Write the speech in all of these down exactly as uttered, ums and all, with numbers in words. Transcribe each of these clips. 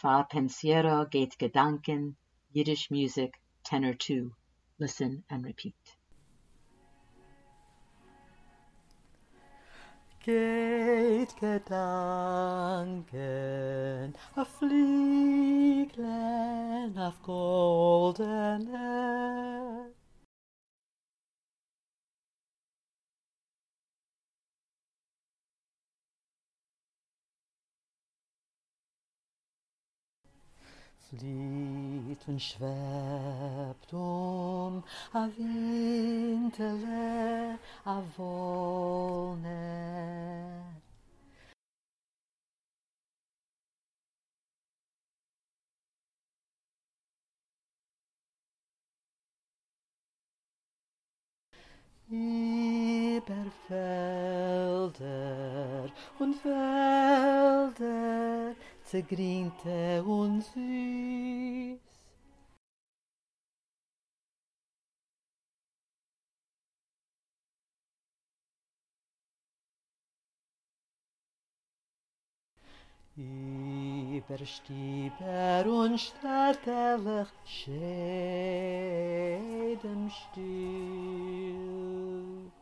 Fa pensiero geht Gedanken, Yiddish music, tenor two. Listen and repeat. Geht Gedanken auf Flieglein auf goldene flieht und schwebt um a Windele a Wollne. Über Felder und Wälder, zergrinte und süß. Über Stieber und Startelech, schädem still.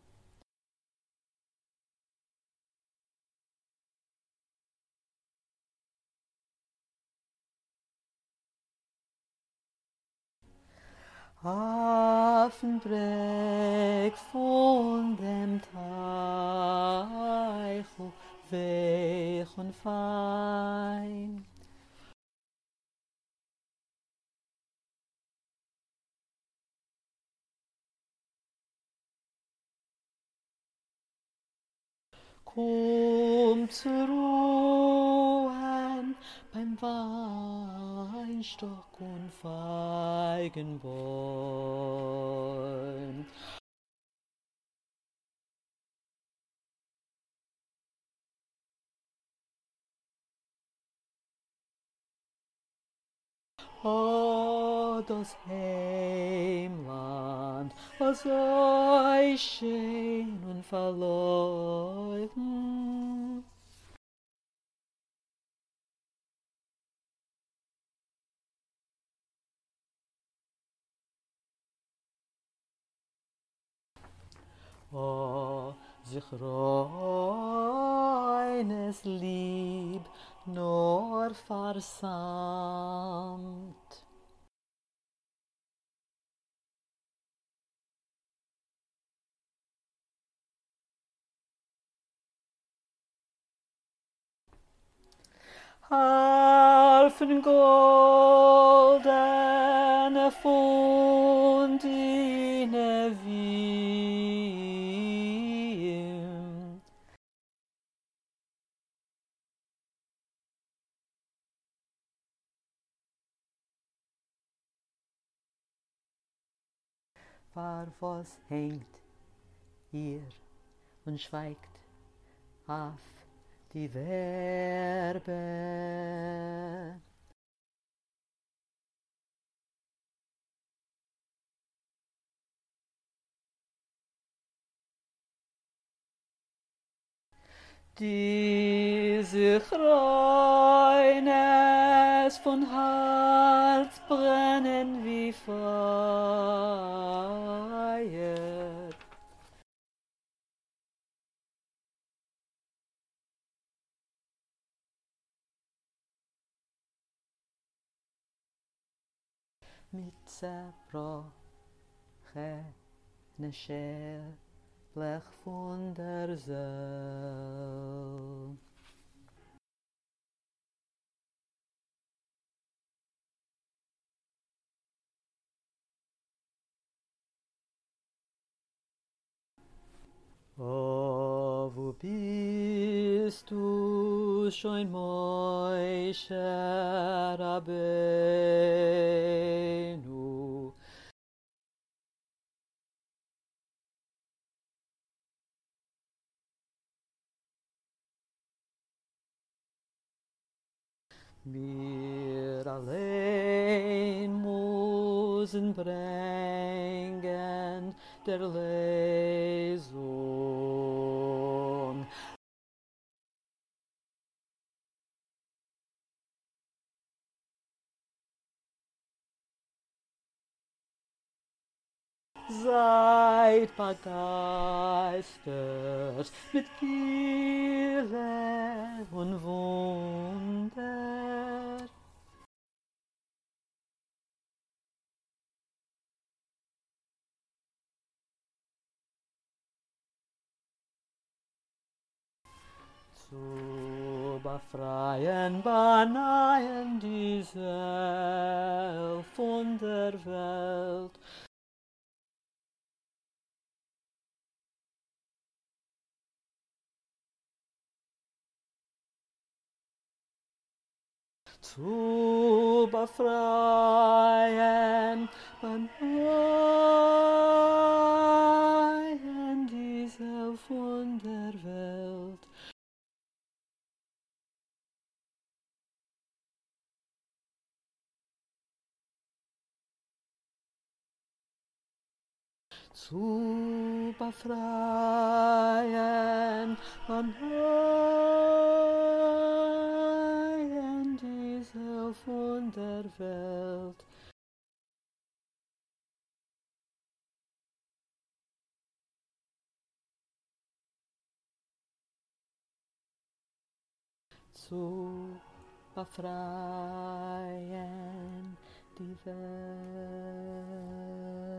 Hafenbreck von dem Teich, weich und fein. Komm zur Ruhe beim Weinstock und Feigenbaum. Oh, das Heimland, was euch schön und verleuchten. Oh, sich reines Lieb nur versamt. Halfen goldene Fundine Wien. War was hängt hier und schweigt auf die Verbe. Die sich reines von Herz brennen wie Feuer. Mit zerbrochene Schell Blech von der Seele. Oh, wo bist du schon, Moishe Rabbeinu? Wir allein müssen bringen der Lesung. seid begeistert mit Gier und Wunder. Zu befreien, beneien die Selb von der Welt. Zu befreien, beneien die Selb von der Welt. Zu befreien, beneien die Selb von der Welt. Zu befreien die Welt.